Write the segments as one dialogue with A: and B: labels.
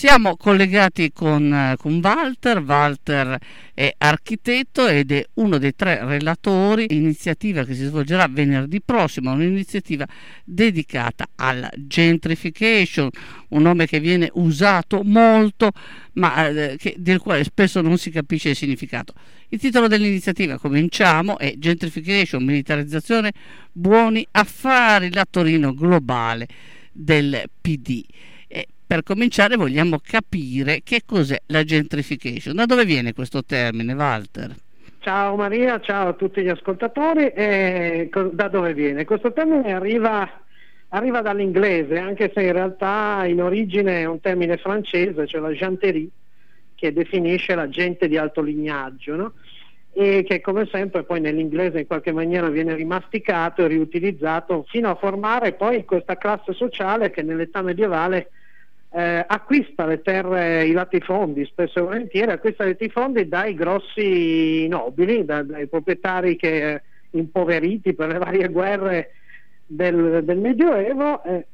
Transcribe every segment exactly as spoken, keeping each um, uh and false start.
A: Siamo collegati con, eh, con Walter. Walter è architetto ed è uno dei tre relatori, iniziativa che si svolgerà venerdì prossimo, un'iniziativa dedicata alla gentrification, un nome che viene usato molto, ma eh, che, del quale spesso non si capisce il significato. Il titolo dell'iniziativa, cominciamo, è Gentrification, militarizzazione, buoni affari, la Torino globale del P D. E per cominciare vogliamo capire che cos'è la gentrification. Da dove viene questo termine, Walter?
B: Ciao Maria, ciao a tutti gli ascoltatori. E da dove viene? Questo termine arriva, arriva dall'inglese, anche se in realtà in origine è un termine francese, cioè la genterie, che definisce la gente di alto lignaggio, no? E che come sempre poi nell'inglese in qualche maniera viene rimasticato e riutilizzato fino a formare poi questa classe sociale che nell'età medievale eh, acquista le terre, i latifondi, spesso e volentieri acquista i latifondi dai grossi nobili, da, dai proprietari che eh, impoveriti per le varie guerre del, del Medioevo eh,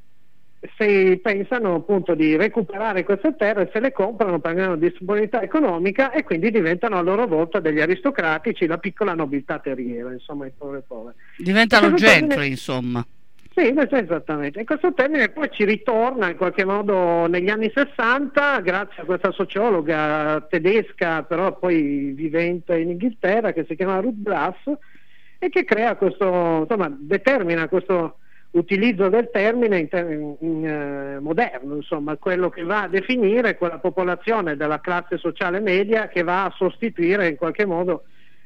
B: se pensano appunto di recuperare queste terre, se le comprano, pagano disponibilità economica e quindi diventano a loro volta degli aristocratici, la piccola nobiltà terriera, insomma i poveri poveri.
A: Diventano gentry,
B: termine...
A: insomma.
B: Sì, esattamente. E questo termine poi ci ritorna in qualche modo negli anni sessanta, grazie a questa sociologa tedesca, però poi vivente in Inghilterra, che si chiama Ruth Brass, e che crea questo, insomma, determina questo utilizzo del termine in, in, in, eh, moderno, insomma, quello che va a definire quella popolazione della classe sociale media che va a sostituire in qualche modo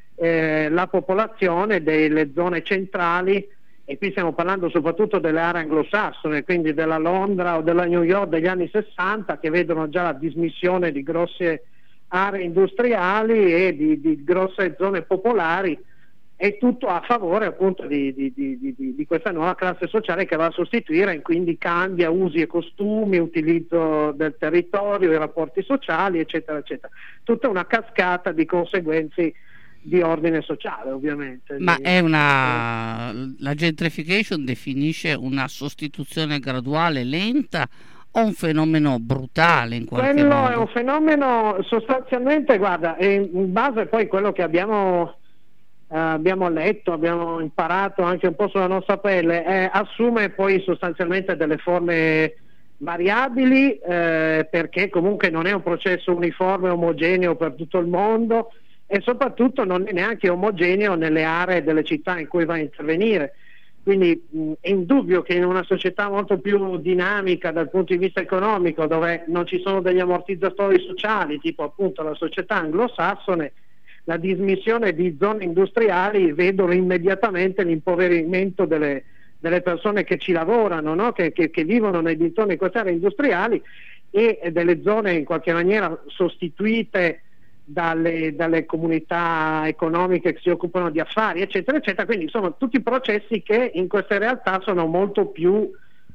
B: eh, la popolazione delle zone centrali, e qui stiamo parlando soprattutto delle aree anglosassone, quindi della Londra o della New York degli anni sessanta, che vedono già la dismissione di grosse aree industriali e di, di grosse zone popolari. È tutto a favore appunto di, di, di, di, di questa nuova classe sociale che va a sostituire, e quindi cambia usi e costumi, utilizzo del territorio, i rapporti sociali, eccetera, eccetera. Tutta una cascata di conseguenze di ordine sociale, ovviamente.
A: Ma è una... la gentrification definisce una sostituzione graduale, lenta, o un fenomeno brutale in qualche
B: Quello
A: modo?
B: È un fenomeno sostanzialmente, guarda, in base poi a quello che abbiamo Uh, abbiamo letto, abbiamo imparato anche un po' sulla nostra pelle, eh, assume poi sostanzialmente delle forme variabili eh, perché comunque non è un processo uniforme, omogeneo per tutto il mondo, e soprattutto non è neanche omogeneo nelle aree delle città in cui va a intervenire. Quindi mh, è indubbio che in una società molto più dinamica dal punto di vista economico, dove non ci sono degli ammortizzatori sociali tipo appunto la società anglosassone, la dismissione di zone industriali vedono immediatamente l'impoverimento delle, delle persone che ci lavorano, no? che, che, che vivono nei dintorni di queste aree industriali, e delle zone in qualche maniera sostituite dalle, dalle comunità economiche che si occupano di affari, eccetera, eccetera. Quindi sono tutti processi che in queste realtà sono molto più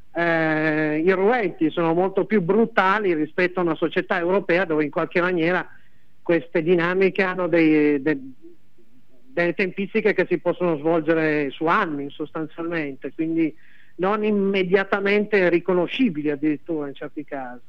B: eh, irruenti, sono molto più brutali rispetto a una società europea dove in qualche maniera queste dinamiche hanno dei, dei, delle tempistiche che si possono svolgere su anni sostanzialmente, quindi non immediatamente riconoscibili addirittura in certi casi.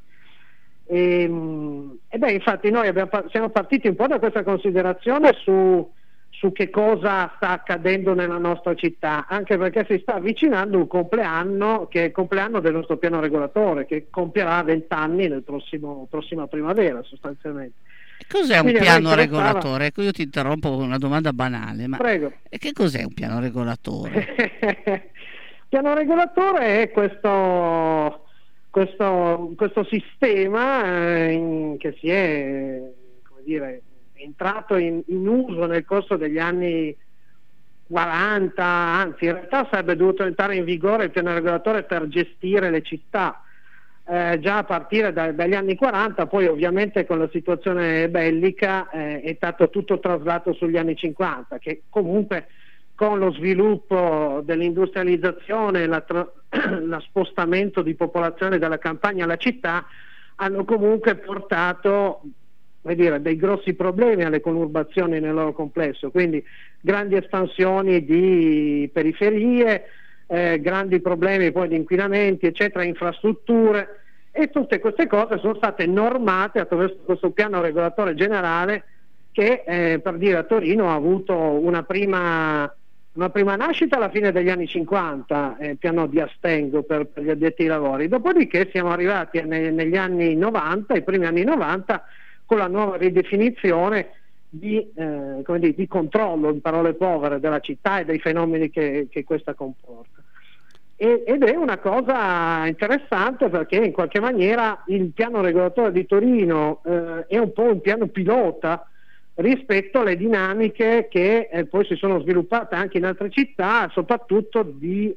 B: E, e beh, infatti noi abbiamo, siamo partiti un po' da questa considerazione su, su che cosa sta accadendo nella nostra città, anche perché si sta avvicinando un compleanno, che è il compleanno del nostro piano regolatore, che compierà venti anni nel prossimo, prossima primavera sostanzialmente.
A: Cos'è un
B: Quindi
A: piano
B: interessava...
A: regolatore? Ecco, io ti interrompo con una domanda banale, ma
B: Prego.
A: che cos'è un piano regolatore?
B: Piano regolatore è questo, questo, questo sistema eh, in, che si è, come dire, entrato in, in uso nel corso degli anni quaranta, anzi in realtà sarebbe dovuto entrare in vigore il piano regolatore per gestire le città. Eh, già a partire da, dagli anni quaranta, poi ovviamente con la situazione bellica eh, è stato tutto traslato sugli anni cinquanta, che comunque con lo sviluppo dell'industrializzazione, la tra- lo spostamento di popolazione dalla campagna alla città hanno comunque portato, come dire, dei grossi problemi alle conurbazioni nel loro complesso, quindi grandi espansioni di periferie, Eh, grandi problemi poi di inquinamenti, eccetera, infrastrutture, e tutte queste cose sono state normate attraverso questo piano regolatore generale che eh, per dire a Torino ha avuto una prima, una prima nascita alla fine degli anni cinquanta, eh, piano di Astengo per, per gli addetti ai lavori, dopodiché siamo arrivati ne, negli anni novanta, i primi anni novanta, con la nuova ridefinizione di, eh, come dire, di controllo, in parole povere, della città e dei fenomeni che, che questa comporta. E, ed è una cosa interessante perché in qualche maniera il piano regolatore di Torino eh, è un po' un piano pilota rispetto alle dinamiche che eh, poi si sono sviluppate anche in altre città, soprattutto di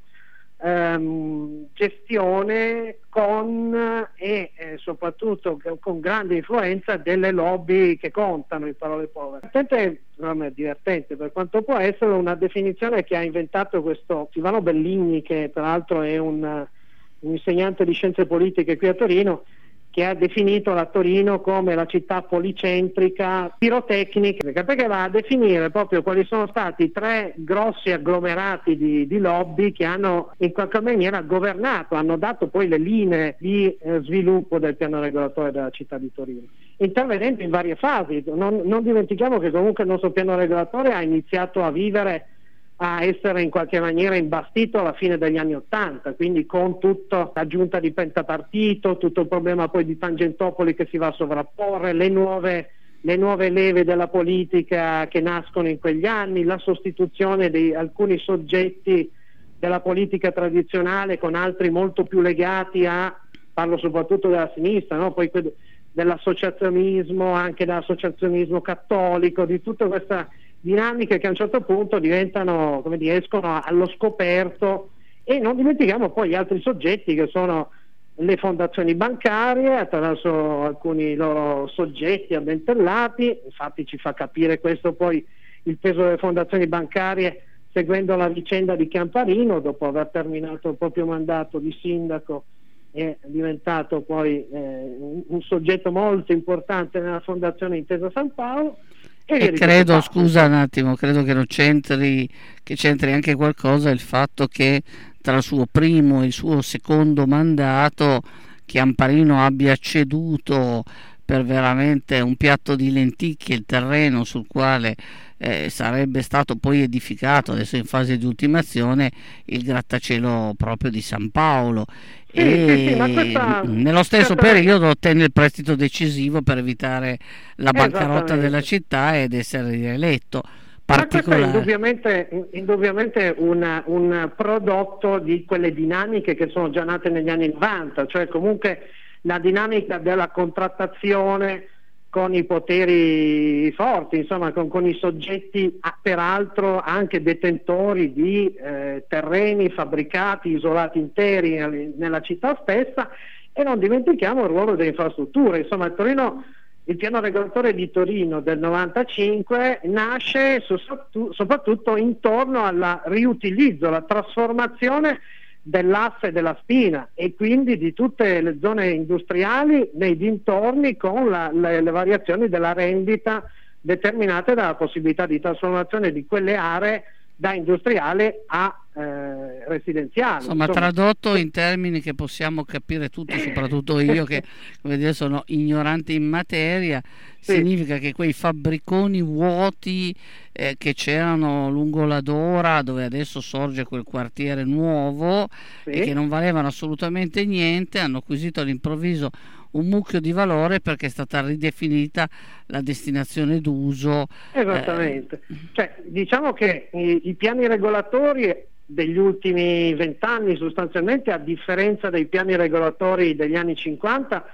B: ehm, gestione con e eh, soprattutto con grande influenza delle lobby che contano, in parole povere. Divertente, non è divertente per quanto può essere, una definizione che ha inventato questo Silvano Bellini, che peraltro è un, un insegnante di scienze politiche qui a Torino, che ha definito la Torino come la città policentrica pirotecnica, perché va a definire proprio quali sono stati i tre grossi agglomerati di, di lobby che hanno in qualche maniera governato, hanno dato poi le linee di eh, sviluppo del piano regolatore della città di Torino, intervenendo in varie fasi. Non, non dimentichiamo che comunque il nostro piano regolatore ha iniziato a vivere, a essere in qualche maniera imbastito alla fine degli anni Ottanta, quindi con tutta la giunta di pentapartito, tutto il problema poi di Tangentopoli che si va a sovrapporre, le nuove, le nuove leve della politica che nascono in quegli anni, la sostituzione di alcuni soggetti della politica tradizionale con altri molto più legati a, parlo soprattutto della sinistra, no? Poi dell'associazionismo, anche dell'associazionismo cattolico, di tutta questa dinamiche che a un certo punto diventano, come dire, escono allo scoperto. E non dimentichiamo poi gli altri soggetti che sono le fondazioni bancarie attraverso alcuni loro soggetti addentellati. Infatti ci fa capire questo poi il peso delle fondazioni bancarie seguendo la vicenda di Chiamparino, dopo aver terminato il proprio mandato di sindaco è diventato poi eh, un, un soggetto molto importante nella fondazione Intesa San Paolo. E,
A: e credo, scusa un attimo, credo che non c'entri, che c'entri anche qualcosa il fatto che tra il suo primo e il suo secondo mandato Chiamparino abbia ceduto per veramente un piatto di lenticchie il terreno sul quale eh, sarebbe stato poi edificato, adesso in fase di ultimazione, il grattacielo proprio di San Paolo. Sì, e sì, sì, ma questa, nello stesso questa... periodo ottenne il prestito decisivo per evitare la bancarotta della città ed essere rieletto.
B: Ma questo è indubbiamente, indubbiamente un, un prodotto di quelle dinamiche che sono già nate negli anni novanta, cioè comunque la dinamica della contrattazione con i poteri forti, insomma con, con i soggetti ah, peraltro anche detentori di eh, terreni, fabbricati, isolati interi nella città stessa. E non dimentichiamo il ruolo delle infrastrutture. Insomma il Torino, il piano regolatore di Torino del novantacinque nasce soprattutto intorno al riutilizzo, alla trasformazione dell'asse della spina e quindi di tutte le zone industriali nei dintorni, con la, le, le variazioni della rendita determinate dalla possibilità di trasformazione di quelle aree da industriale a eh, residenziale.
A: Insomma, Insomma, tradotto in termini che possiamo capire tutti, soprattutto io che come dire, sono ignorante in materia, sì. Significa che quei fabbriconi vuoti eh, che c'erano lungo la Dora, dove adesso sorge quel quartiere nuovo, sì. E che non valevano assolutamente niente, hanno acquisito all'improvviso un mucchio di valore perché è stata ridefinita la destinazione d'uso.
B: Esattamente. Eh. Cioè, diciamo che i, i piani regolatori degli ultimi vent'anni, sostanzialmente, a differenza dei piani regolatori degli anni cinquanta,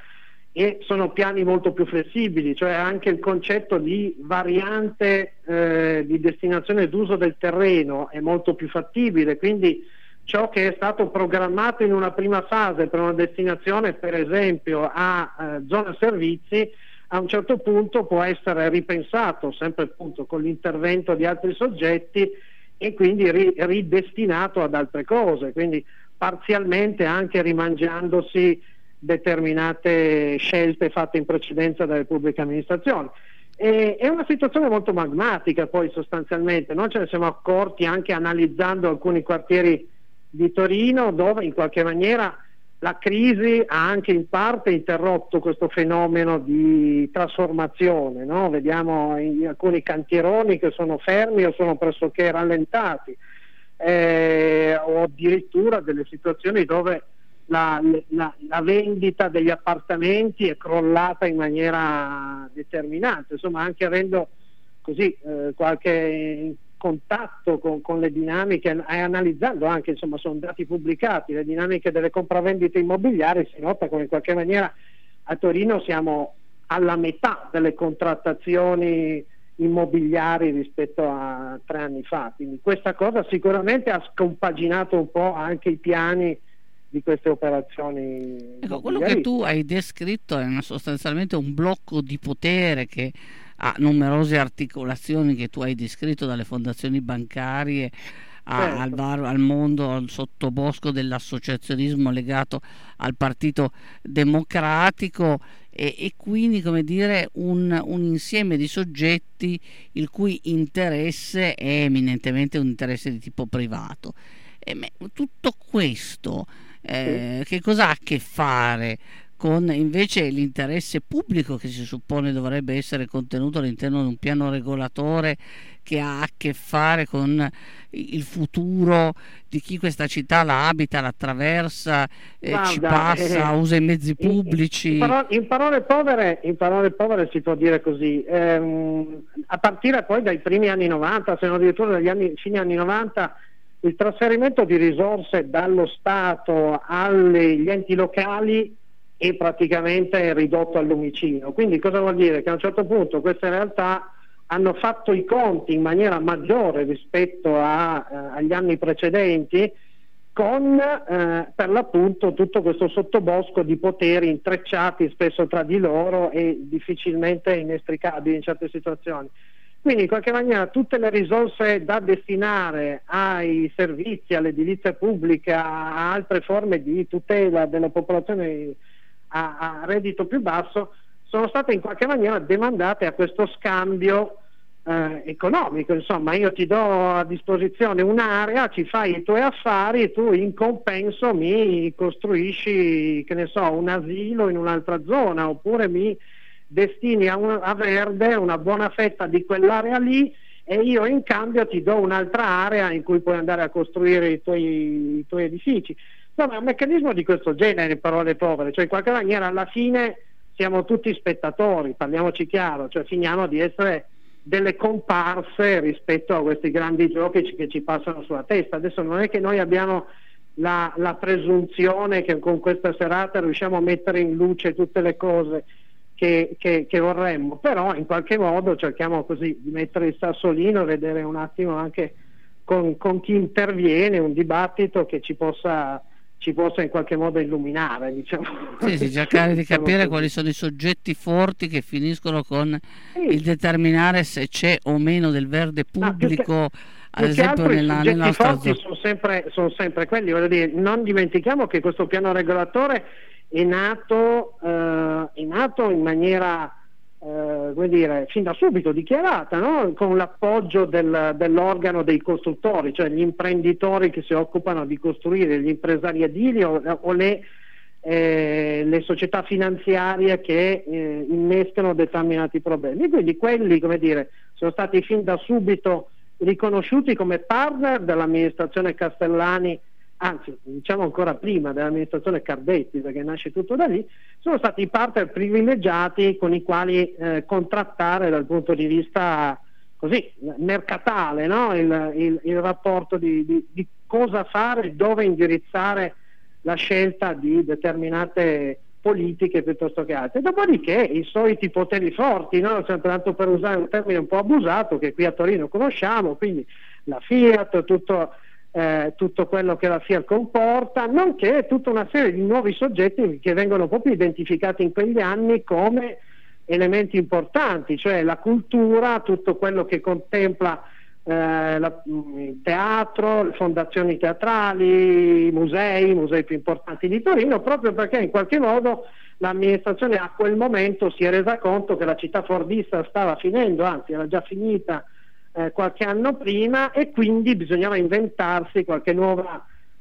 B: e sono piani molto più flessibili, cioè anche il concetto di variante eh, di destinazione d'uso del terreno è molto più fattibile, quindi ciò che è stato programmato in una prima fase per una destinazione, per esempio a eh, zona servizi, a un certo punto può essere ripensato, sempre appunto con l'intervento di altri soggetti, e quindi ri- ridestinato ad altre cose, quindi parzialmente anche rimangiandosi determinate scelte fatte in precedenza dalle pubbliche amministrazioni. E, è una situazione molto magmatica, poi sostanzialmente noi ce ne siamo accorti anche analizzando alcuni quartieri di Torino, dove in qualche maniera la crisi ha anche in parte interrotto questo fenomeno di trasformazione, no? Vediamo in alcuni cantieroni che sono fermi o sono pressoché rallentati, eh, o addirittura delle situazioni dove la, la, la vendita degli appartamenti è crollata in maniera determinante, insomma, anche avendo così eh, qualche contatto con, con le dinamiche e analizzando anche, insomma, sono dati pubblicati, le dinamiche delle compravendite immobiliari, si nota come in qualche maniera a Torino siamo alla metà delle contrattazioni immobiliari rispetto a tre anni fa, quindi questa cosa sicuramente ha scompaginato un po' anche i piani di queste operazioni.
A: Ecco, quello che tu hai descritto è una, sostanzialmente un blocco di potere che ha numerose articolazioni che tu hai descritto, dalle fondazioni bancarie a,
B: certo.
A: al, var, al mondo, al sottobosco dell'associazionismo legato al Partito Democratico, e, e quindi, come dire, un, un insieme di soggetti il cui interesse è eminentemente un interesse di tipo privato. E me, tutto questo eh, che cosa ha a che fare con invece l'interesse pubblico che si suppone dovrebbe essere contenuto all'interno di un piano regolatore che ha a che fare con il futuro di chi questa città la abita, la attraversa, eh,
B: Guarda,
A: ci passa,
B: eh,
A: usa i mezzi pubblici?
B: In, in, parole, in, parole povere, in parole povere si può dire così, ehm, a partire poi dai primi anni novanta, se non addirittura dagli anni, fine anni novanta, il trasferimento di risorse dallo Stato agli enti locali è praticamente ridotto al lumicino. Quindi cosa vuol dire? Che a un certo punto queste realtà hanno fatto i conti in maniera maggiore rispetto a, eh, agli anni precedenti con eh, per l'appunto tutto questo sottobosco di poteri intrecciati spesso tra di loro e difficilmente inestricabili in certe situazioni. Quindi in qualche maniera tutte le risorse da destinare ai servizi, all'edilizia pubblica, a altre forme di tutela della popolazione a, a reddito più basso sono state in qualche maniera demandate a questo scambio eh, economico. Insomma, io ti do a disposizione un'area, ci fai i tuoi affari e tu in compenso mi costruisci, che ne so, un asilo in un'altra zona, oppure mi destini a, un, a verde una buona fetta di quell'area lì e io in cambio ti do un'altra area in cui puoi andare a costruire i tuoi, i tuoi edifici. Insomma, è un meccanismo di questo genere, in parole povere, cioè in qualche maniera alla fine siamo tutti spettatori, parliamoci chiaro, cioè finiamo di essere delle comparse rispetto a questi grandi giochi che ci passano sulla testa. Adesso non è che noi abbiamo la, la presunzione che con questa serata riusciamo a mettere in luce tutte le cose Che, che, che vorremmo, però in qualche modo cerchiamo così di mettere il sassolino, vedere un attimo anche con, con chi interviene un dibattito che ci possa, ci possa in qualche modo illuminare, diciamo.
A: Sì, sì, cercare di
B: diciamo
A: capire
B: così.
A: Quali sono i soggetti forti che finiscono con
B: Sì.
A: il determinare se c'è o meno del verde pubblico,
B: Più
A: ad
B: che
A: esempio
B: altro
A: nella,
B: i
A: nella
B: soggetti
A: nostra
B: forti
A: zona.
B: sono sempre, sono sempre quelli, voglio dire, non dimentichiamo che questo piano regolatore è nato, eh, è nato in maniera eh, come dire, fin da subito dichiarata, no? Con l'appoggio del, dell'organo dei costruttori, cioè gli imprenditori che si occupano di costruire, gli impresari edili o, o le, eh, le società finanziarie che eh, innescano determinati problemi. Quindi quelli, come dire, sono stati fin da subito riconosciuti come partner dell'amministrazione Castellani, anzi diciamo ancora prima dell'amministrazione Cardetti, perché nasce tutto da lì. Sono stati i partner privilegiati con i quali eh, contrattare dal punto di vista così mercatale, no? il, il, il rapporto di, di, di cosa fare, dove indirizzare la scelta di determinate politiche piuttosto che altre. Dopodiché i soliti poteri forti, no? Sempre tanto per usare un termine un po' abusato che qui a Torino conosciamo, quindi la Fiat, tutto Eh, tutto quello che la Fiat comporta, nonché tutta una serie di nuovi soggetti che vengono proprio identificati in quegli anni come elementi importanti, cioè la cultura, tutto quello che contempla eh, la, il teatro, le fondazioni teatrali, i musei, i musei più importanti di Torino, proprio perché in qualche modo l'amministrazione a quel momento si è resa conto che la città fordista stava finendo, anzi era già finita Eh, qualche anno prima, e quindi bisognava inventarsi qualche nuova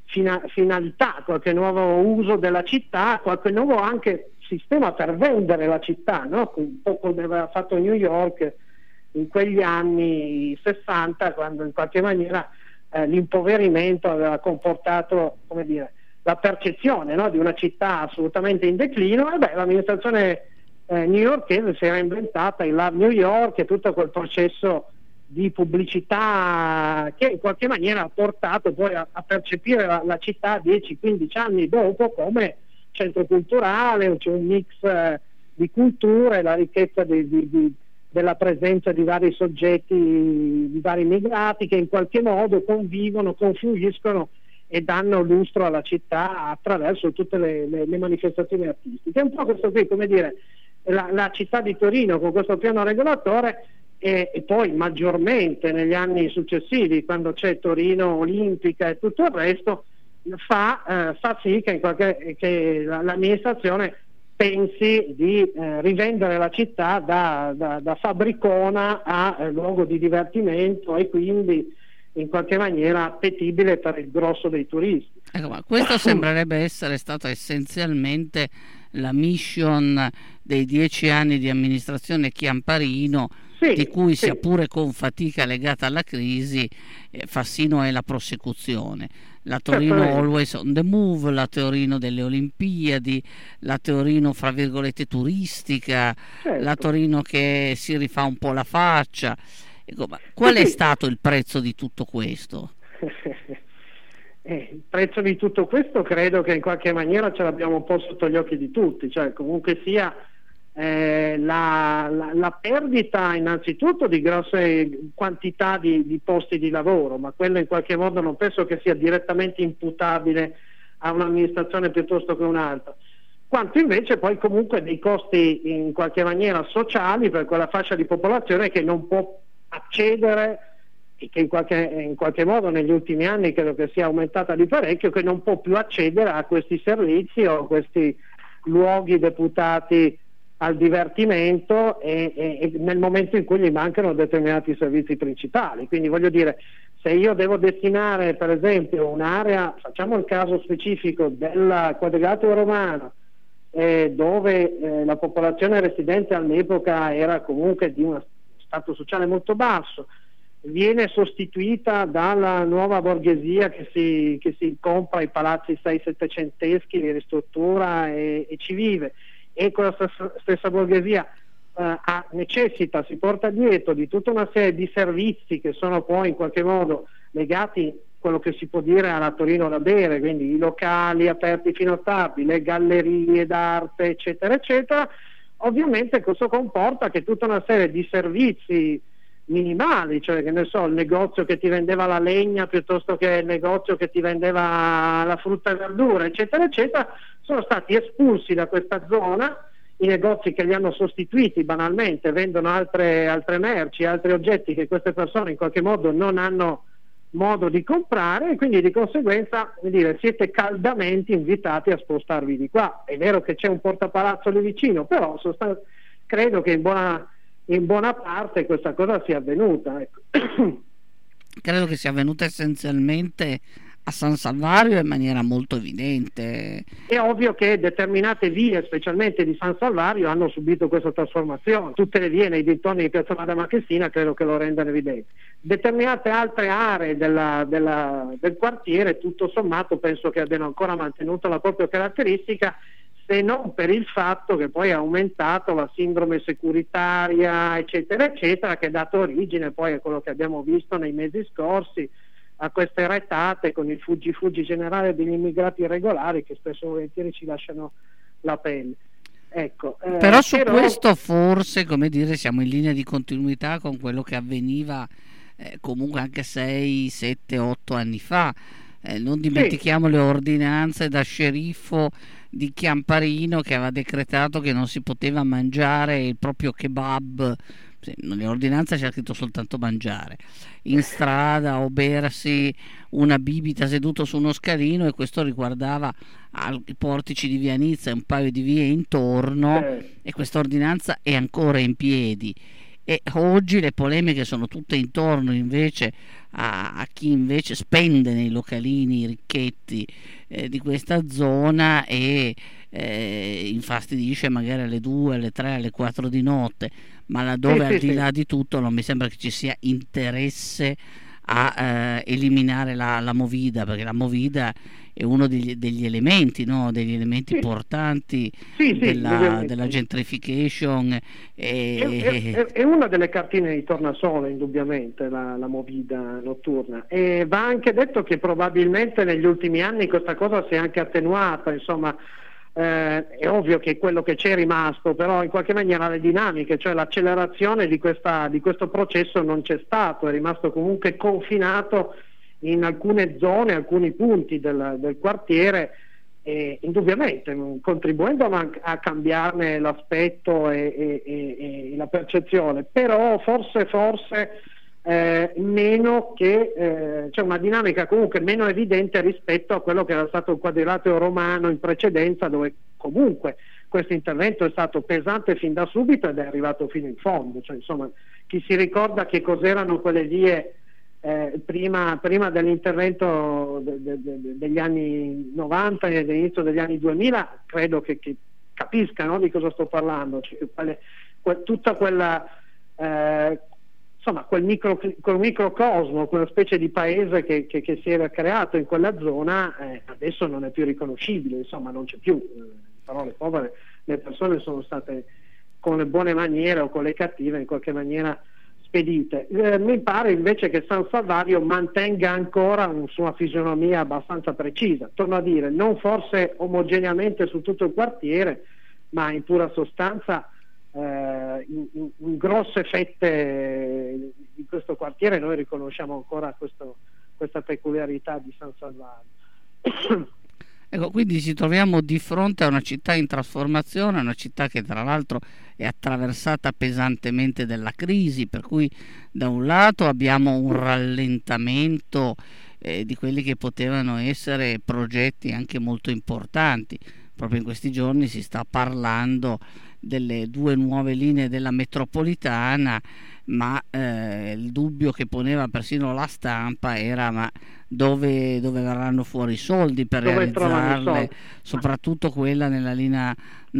B: fina- finalità, qualche nuovo uso della città, qualche nuovo anche sistema per vendere la città, no? Un po' come aveva fatto New York in quegli anni sessanta, quando in qualche maniera eh, l'impoverimento aveva comportato, come dire, la percezione, no, di una città assolutamente in declino. E beh, l'amministrazione eh, newyorkese si era inventata il Love New York e tutto quel processo di pubblicità che in qualche maniera ha portato poi a, a percepire la, la città dieci quindici anni dopo come centro culturale, c'è un mix eh, di culture, la ricchezza di, di, di, della presenza di vari soggetti, di vari immigrati che in qualche modo convivono, confluiscono e danno lustro alla città attraverso tutte le, le, le manifestazioni artistiche. È un po' questo qui, come dire, la, la città di Torino con questo piano regolatore e, e poi maggiormente negli anni successivi, quando c'è Torino Olimpica e tutto il resto, fa, eh, fa sì che, in qualche, che l'amministrazione pensi di eh, rivendere la città da, da, da fabbricona a eh, luogo di divertimento e quindi in qualche maniera appetibile per il grosso dei turisti.
A: Ecco, ma questo sembrerebbe essere stata essenzialmente la mission dei dieci anni di amministrazione Chiamparino,
B: sì,
A: di cui,
B: sì,
A: sia pure con fatica legata alla crisi, eh, Fassino è la prosecuzione. La Torino
B: certamente.
A: Always on the Move, la Torino delle Olimpiadi, la Torino fra virgolette turistica,
B: Certo.
A: la Torino che si rifà un po' la faccia. Ecco, ma qual
B: Sì,
A: è
B: sì.
A: stato il prezzo di tutto questo?
B: Eh, il prezzo di tutto questo credo che in qualche maniera ce l'abbiamo un po' sotto gli occhi di tutti, cioè comunque sia eh, la, la, la perdita innanzitutto di grosse quantità di, di posti di lavoro, ma quello in qualche modo non penso che sia direttamente imputabile a un'amministrazione piuttosto che un'altra, quanto invece poi comunque dei costi in qualche maniera sociali per quella fascia di popolazione che non può accedere e che in qualche, in qualche modo negli ultimi anni credo che sia aumentata di parecchio, che non può più accedere a questi servizi o a questi luoghi deputati al divertimento e, e, e nel momento in cui gli mancano determinati servizi principali. Quindi voglio dire, se io devo destinare per esempio un'area, facciamo il caso specifico del Quadrilatero Romano, eh, dove eh, la popolazione residente all'epoca era comunque di uno stato sociale molto basso, viene sostituita dalla nuova borghesia che si, che si compra i palazzi sei settecenteschi, li ristruttura e, e ci vive, e quella stessa, stessa borghesia eh, ha, necessita, si porta dietro di tutta una serie di servizi che sono poi in qualche modo legati a quello che si può dire alla Torino da bere, quindi i locali aperti fino a tardi, le gallerie d'arte eccetera eccetera. Ovviamente questo comporta che tutta una serie di servizi minimali, cioè che ne so, il negozio che ti vendeva la legna piuttosto che il negozio che ti vendeva la frutta e verdura eccetera eccetera, sono stati espulsi da questa zona. I negozi che li hanno sostituiti banalmente vendono altre, altre merci, altri oggetti che queste persone in qualche modo non hanno modo di comprare, e quindi di conseguenza, come dire, siete caldamente invitati a spostarvi di qua. È vero che c'è un portapalazzo lì vicino, però sostan- credo che in buona in buona parte questa cosa sia avvenuta, ecco.
A: Credo che sia avvenuta essenzialmente a San Salvario in maniera molto evidente.
B: È ovvio che determinate vie, specialmente di San Salvario, hanno subito questa trasformazione. Tutte le vie nei dintorni di Piazza Madama Cristina credo che lo rendano evidente. Determinate altre aree della, della, del quartiere, tutto sommato, penso che abbiano ancora mantenuto la propria caratteristica, se non per il fatto che poi ha aumentato la sindrome securitaria eccetera eccetera, che ha dato origine poi a quello che abbiamo visto nei mesi scorsi, a queste retate con il fuggi-fuggi generale degli immigrati irregolari che spesso e volentieri ci lasciano la pelle. Ecco, eh,
A: però su
B: però...
A: questo forse, come dire, siamo in linea di continuità con quello che avveniva eh, comunque anche sei, sette, otto anni fa. Eh, non dimentichiamo sì. le ordinanze da sceriffo di Chiamparino che aveva decretato che non si poteva mangiare il proprio kebab, nelle ordinanze c'era scritto soltanto mangiare, in strada o bersi una bibita seduto su uno scalino, e questo riguardava i portici di Via Nizza e un paio di vie intorno,
B: sì.
A: e questa ordinanza è ancora in piedi. e oggi le polemiche sono tutte intorno invece a, a chi invece spende nei localini ricchetti eh, di questa zona e eh, infastidisce magari alle due, alle tre, alle quattro di notte, ma laddove
B: Sì,
A: al
B: sì,
A: di
B: sì.
A: là di tutto non mi sembra che ci sia interesse a eh, eliminare la, la movida, perché la movida è uno degli, degli elementi, no? Degli elementi
B: Sì,
A: portanti
B: sì, sì,
A: della, della
B: indubbiamente.
A: gentrification
B: È, è-
A: e,
B: è- è una delle cartine di tornasole, indubbiamente, la, la movida notturna. E va anche detto che probabilmente negli ultimi anni questa cosa si è anche attenuata, insomma, eh, è ovvio che quello che c'è rimasto, però in qualche maniera le dinamiche, cioè l'accelerazione di, questa, di questo processo non c'è stato, è rimasto comunque confinato in alcune zone, alcuni punti del, del quartiere, eh, indubbiamente mh, contribuendo a, a cambiarne l'aspetto e, e- e- e la percezione, però forse, forse eh, meno che eh, c'è una dinamica comunque meno evidente rispetto a quello che era stato il quadrilatero romano in precedenza, dove comunque questo intervento è stato pesante fin da subito ed è arrivato fino in fondo, cioè, insomma, chi si ricorda che cos'erano quelle vie eh, prima, prima dell'intervento de- de- de- degli anni novanta e dell'inizio degli anni duemila, credo che, che capiscano di cosa sto parlando, cioè, che quelle- que- tutta quella eh, insomma quel, micro, quel microcosmo, quella specie di paese che, che- che si era creato in quella zona, eh, adesso non è più riconoscibile, insomma non c'è più, eh, in parole povere, le persone sono state con le buone maniere o con le cattive in qualche maniera spedite. Eh, mi pare invece che San Salvario mantenga ancora una sua fisionomia abbastanza precisa, torno a dire, non forse omogeneamente su tutto il quartiere, ma in pura sostanza eh, in, in- in grosse fette di questo quartiere noi riconosciamo ancora questo- questa peculiarità di San Salvario.
A: ecco, quindi ci troviamo di fronte a una città in trasformazione, una città che tra l'altro è attraversata pesantemente dalla crisi, per cui da un lato abbiamo un rallentamento eh, di quelli che potevano essere progetti anche molto importanti. Proprio in questi giorni si sta parlando delle due nuove linee della metropolitana, ma eh, il dubbio che poneva persino la stampa era: ma dove, dove verranno fuori i soldi per
B: Dove trovano i
A: realizzarle,
B: soldi?
A: soprattutto quella nella linea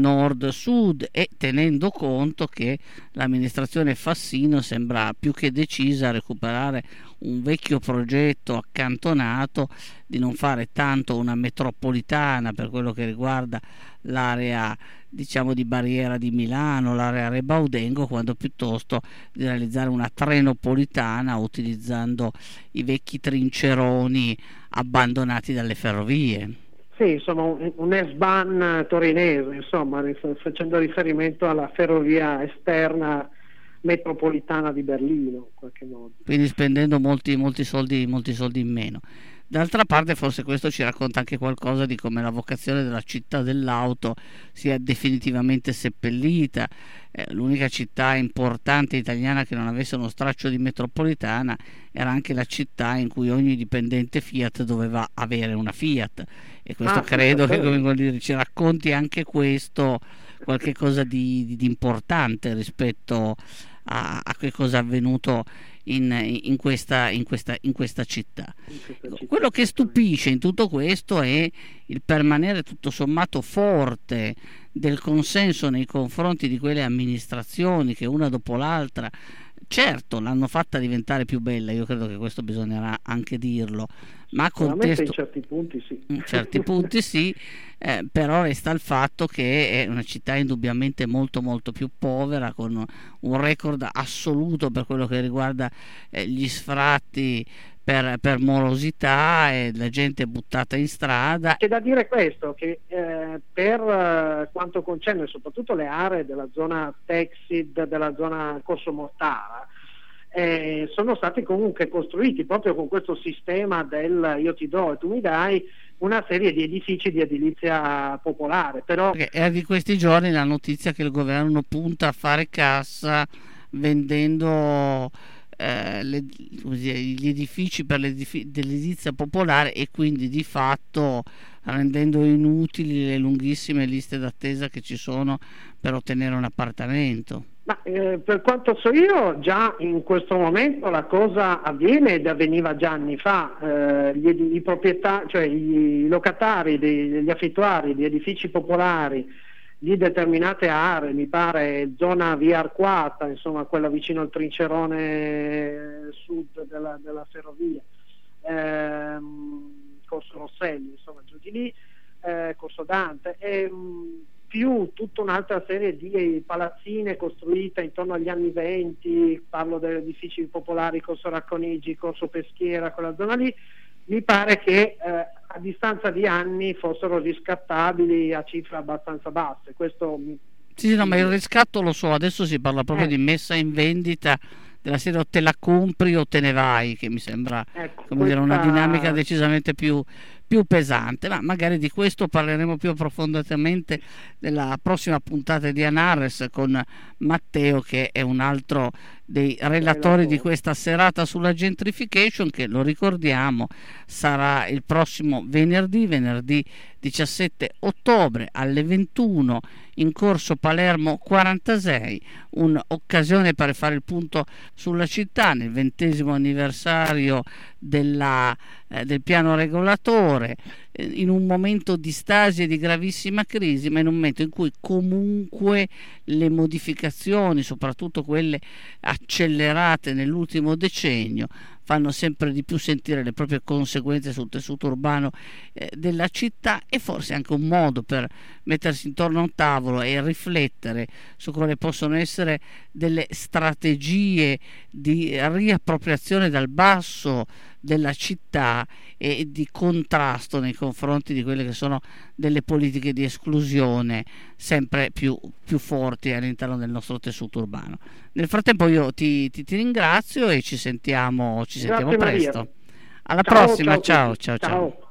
A: nord-sud, e tenendo conto che l'amministrazione Fassino sembra più che decisa a recuperare un vecchio progetto accantonato di non fare tanto una metropolitana per quello che riguarda l'area, diciamo, di Barriera di Milano, l'area Rebaudengo, quando piuttosto di realizzare una trenopolitana utilizzando i vecchi trinceroni abbandonati dalle ferrovie.
B: Sì, insomma un, un S-Bahn torinese, insomma, rif- facendo riferimento alla ferrovia esterna metropolitana di Berlino, in qualche modo.
A: Quindi spendendo molti, molti soldi, molti soldi in meno. D'altra parte, forse questo ci racconta anche qualcosa di come la vocazione della città dell'auto sia definitivamente seppellita. Eh, l'unica città importante italiana che non avesse uno straccio di metropolitana era anche la città in cui ogni dipendente Fiat doveva avere una Fiat, e questo
B: Ah, sì,
A: credo che, come
B: certamente.
A: vuol dire, ci racconti anche questo, qualche cosa di, di- di importante rispetto a, a che cosa è avvenuto in, in questa, in questa, in questa città.
B: In questa
A: Ecco,
B: città,
A: quello che
B: certamente.
A: stupisce in tutto questo è il permanere tutto sommato forte del consenso nei confronti di quelle amministrazioni che una dopo l'altra, certo, l'hanno fatta diventare più bella, io credo che questo bisognerà anche dirlo, ma a
B: Sicuramente in
A: contesto,
B: certi punti sì.
A: in certi punti sì, eh, però resta il fatto che è una città indubbiamente molto molto più povera, con un record assoluto per quello che riguarda eh, gli sfratti per, per morosità e la gente buttata in strada.
B: C'è da dire questo, che eh, per eh, quanto concerne soprattutto le aree della zona Texid, della zona Corso Mortara, eh, sono stati comunque costruiti proprio con questo sistema del io ti do e tu mi dai, una serie di edifici di edilizia popolare, però
A: Perché è di questi giorni la notizia che il governo punta a fare cassa vendendo eh, le- come dire, gli edifici per l'edifi- dell'edilizia popolare, e quindi di fatto rendendo inutili le lunghissime liste d'attesa che ci sono per ottenere un appartamento.
B: Ma eh, per quanto so io, già in questo momento la cosa avviene ed avveniva già anni fa. Eh, gli, edi- i proprietà, cioè i locatari, dei- gli affittuari di edifici popolari di determinate aree, mi pare zona via Arquata, insomma quella vicino al Trincerone sud della, della ferrovia, ehm, Corso Rosselli, insomma giù di lì, eh, Corso Dante, e, mh, più tutta un'altra serie di palazzine costruite intorno agli anni venti, parlo degli edifici popolari, Corso Racconigi, Corso Peschiera, quella zona lì. Mi pare che eh, a distanza di anni fossero riscattabili a cifre abbastanza basse. Questo mi...
A: Sì, sì, no, ma il riscatto lo so, adesso si parla proprio
B: eh,
A: di messa in vendita della serie o te la compri o te ne vai, che mi sembra,
B: ecco,
A: come dire, una dinamica
B: questa...
A: decisamente più, più pesante, ma magari di questo parleremo più approfonditamente nella prossima puntata di Anares con Matteo, che è un altro dei relatori di questa serata sulla gentrification, che lo ricordiamo sarà il prossimo venerdì, venerdì diciassette ottobre alle ventuno in corso Palermo quarantasei, un'occasione per fare il punto sulla città nel ventesimo anniversario della, eh, del piano regolatore, eh, in un momento di stasi e di gravissima crisi, ma in un momento in cui comunque le modificazioni, soprattutto quelle accelerate nell'ultimo decennio, fanno sempre di più sentire le proprie conseguenze sul tessuto urbano eh, della città, e forse anche un modo per mettersi intorno a un tavolo e riflettere su quali possono essere delle strategie di riappropriazione dal basso della città e di contrasto nei confronti di quelle che sono delle politiche di esclusione sempre più, più forti all'interno del nostro tessuto urbano. Nel frattempo io ti, ti, ti ringrazio e ci sentiamo, ci sentiamo
B: Grazie
A: presto.
B: Maria.
A: Alla
B: Ciao,
A: prossima,
B: ciao,
A: ciao
B: tutti.
A: ciao ciao.
B: Ciao.